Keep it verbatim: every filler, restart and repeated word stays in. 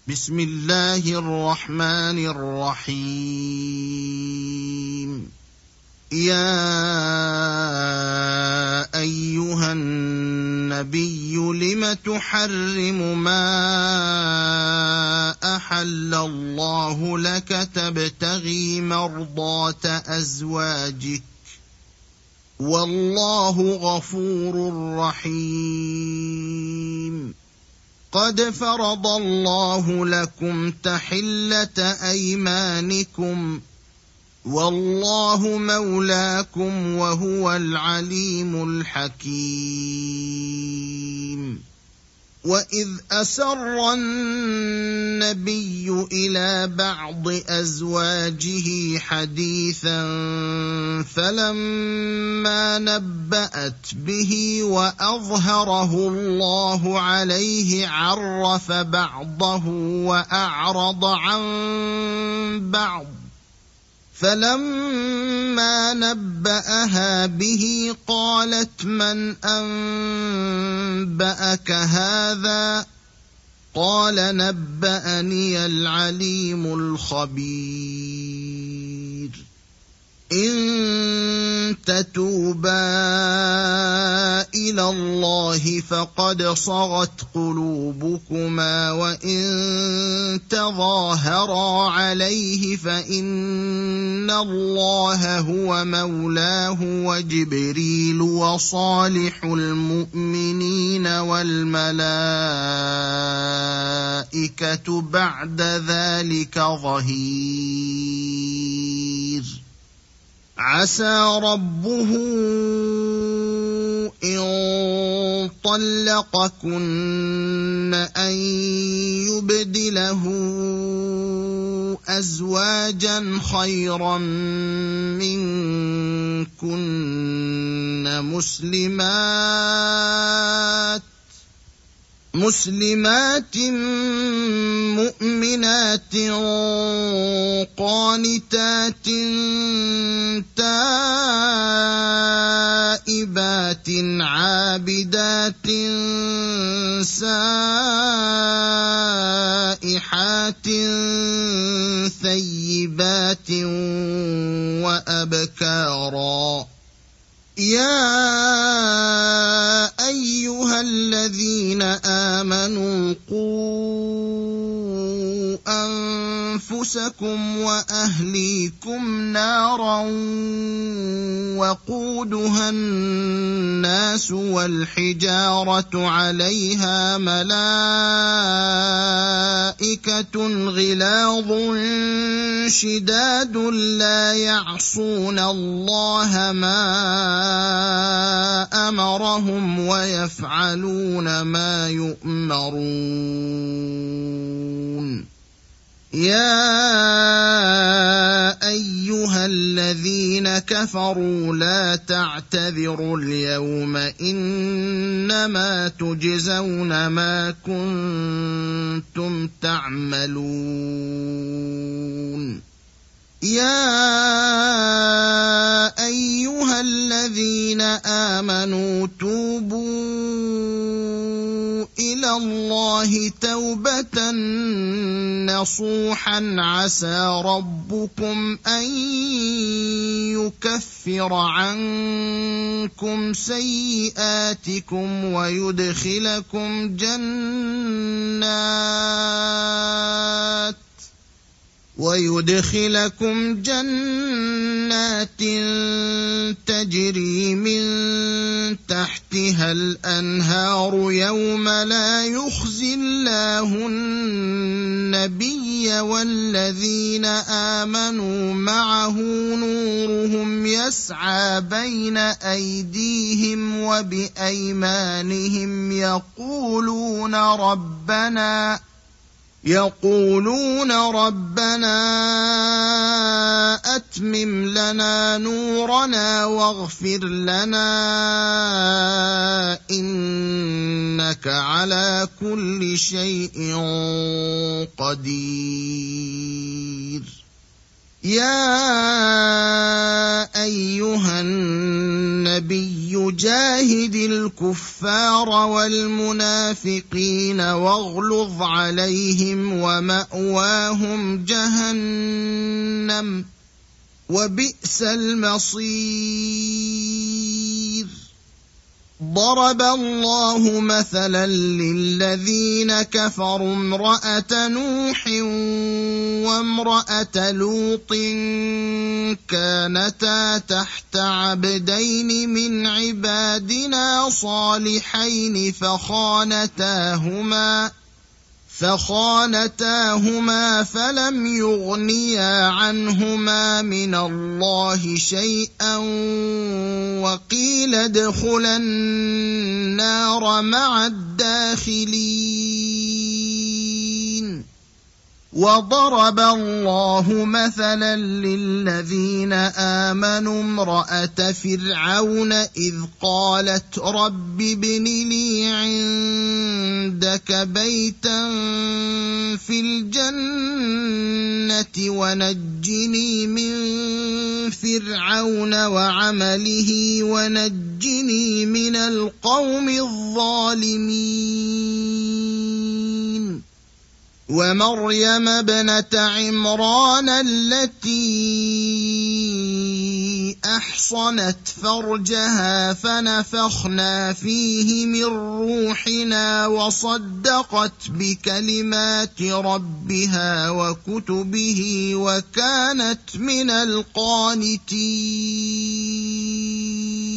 بسم الله الرحمن الرحيم. يا أيها النبي لم تحرم ما أحل الله لك تبتغي مرضات أزواجك والله غفور رحيم. قد فرض الله لكم تحلة أيمانكم والله مولاكم وهو العليم الحكيم. وإذ أسر النبي إلى بعض أزواجه حديثا فلما نبأت به وأظهره الله عليه عرف بعضه وأعرض عن بعض، فلما نبأها به قالت من أنبأك هذا؟ قال نبأني العليم الخبير. إن تتوبا إلى الله فقد صغت قلوبكما وإن تظاهرا عليه فإن الله هو مولاه وجبريل وصالح المؤمنين والملائكة بعد ذلك ظهير. عسى ربه إن طلقكن أن يبدله أزواجا خيرا منكن مسلمات مسلمات مؤمنات قانتات تائبات عابدات سائحات ثيبات وأبكارا. يا أيها الذين آمنوا قوا أنفسكم وأهليكم نارا وقودها الناس والحجارة عليها ملائكة غلاظ شداد لا يعصون الله ما أمرهم ويفعلون ما يؤمرون. يا أيها الذين كفروا لا تعتذروا اليوم إنما تجزون ما كنتم تعملون. يا أيها الذين آمنوا توبوا إلى الله توبة نصوحا عسى ربكم أن يكفر عنكم سيئاتكم ويدخلكم جنات ويدخلكم جنات تجري من تحتها الأنهار يوم لا يخزي الله النبي والذين آمنوا معه نورهم يسعى بين أيديهم وبأيمانهم يقولون ربنا يقولون ربنا أتمم لنا نورنا واغفر لنا إنك على كل شيء قدير. يا أيها النبي جاهد الكفار والمنافقين واغلظ عليهم ومأواهم جهنم وبئس المصير. ضرب الله مثلا للذين كفروا امرأة نوح وامرأة لوط كانتا تحت عبدين من عبادنا صالحين فخانتاهما فخانتاهما فلم يغنيا عنهما من الله شيئا وقيل ادخلا النار مع الداخلين. وضرب الله مثلا للذين آمنوا امرأة فرعون إذ قالت رب ابن لي عندك بيتا في الجنة ونجني من فرعون وعمله ونجني من القوم الظالمين. ومريم ابنة عمران التي أحصنت فرجها فنفخنا فيه من روحنا وصدقت بكلمات ربها وكتبه وكانت من القانتين.